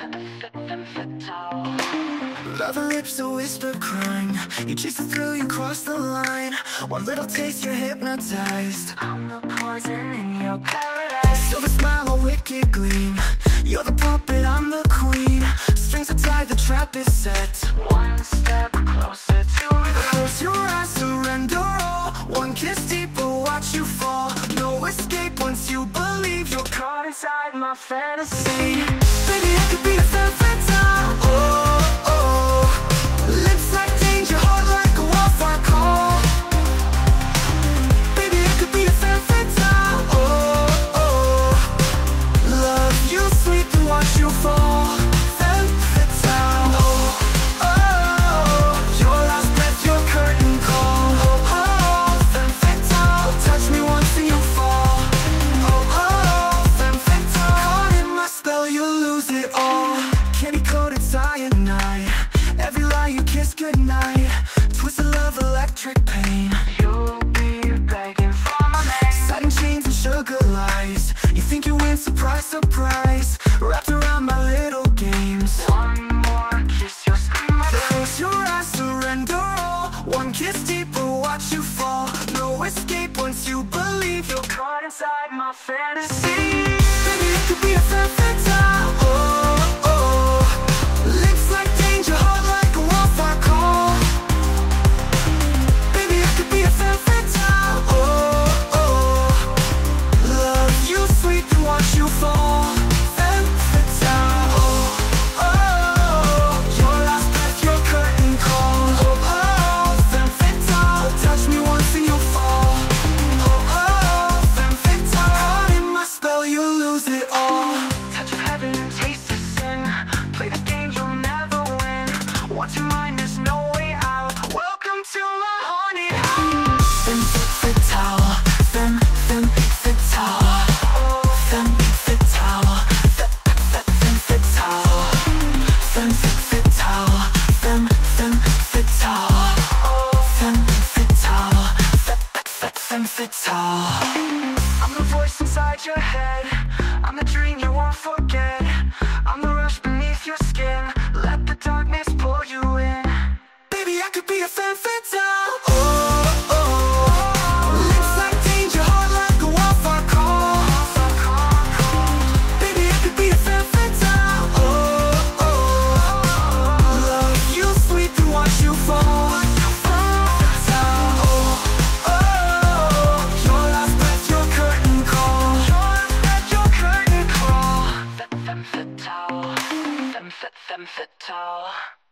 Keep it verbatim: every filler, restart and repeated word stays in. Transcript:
Love her lips, a whisper crying. You chase the thrill, you cross the line. One little taste, you're hypnotized. I'm the poison in your paradise. Silver smile, a wicked gleam. You're the puppet, I'm the queen. Strings are tied, the trap is set. One step closer to it. Close your eyes, surrender all. One kiss deeper, watch you fall. No escape once you believe you're caught inside my fantasy. Baby, I could be a femme fatale. Oh, oh. Lips like danger, heart like a wildfire call. Baby, I could be a femme fatale. Oh, oh. Love you sweet and watch you fall. Femme fatale. Oh, oh. Your last breath, your curtain call. Oh, oh. Femme fatale. Touch me once and you fall. Oh, oh. Femme fatale. Caught in my spell, you lose it all. Candy coated cyanide. Every lie you kiss goodnight. Twisted love, electric pain. You'll be begging for my name. Satin chains and sugar lies. You think you win, surprise, surprise. Wrapped around my little games. One more kiss, you'll scream my name. Close your eyes, surrender all. One kiss deeper, watch you fall. No escape once you believe you're caught inside my fantasy. Baby, it could be a femme fatale. Oh, oh. Lips like danger, heart like a wildfire call. Baby, I could be a femme fatale. Oh, oh. Love you sweet and watch you fall. Femme fatale. Oh, oh. Your last breath, your curtain call. Oh, oh. Femme fatale. Touch me once and you'll fall. Oh, oh. Femme fatale. Caught in my spell, you lose it all. Touch of heaven and taste of sin. Play the game, you'll never win. Once your mind, there's no way out. Welcome to my haunted house. Femme fatale. Femme, femme fatale. Femme fatale. Femme fatale. Femme fatale. Femme, femme fatale. Femme fatale. Femme fatale. I'm the voice inside your head. I'm the dream you won't forget. I'm the rush beneath your skin. Let the darkness pull you in. Baby, I could be a femme fatale. Oh, oh. Lips like danger, heart like a wildfire call. Baby, I could be a femme fatale. Oh, oh. Love you sweet and watch you fall. Femme fatale. Oh, oh. Your last breath, your curtain call. Your last breath, your curtain call. Femme fatale. Femme fatale.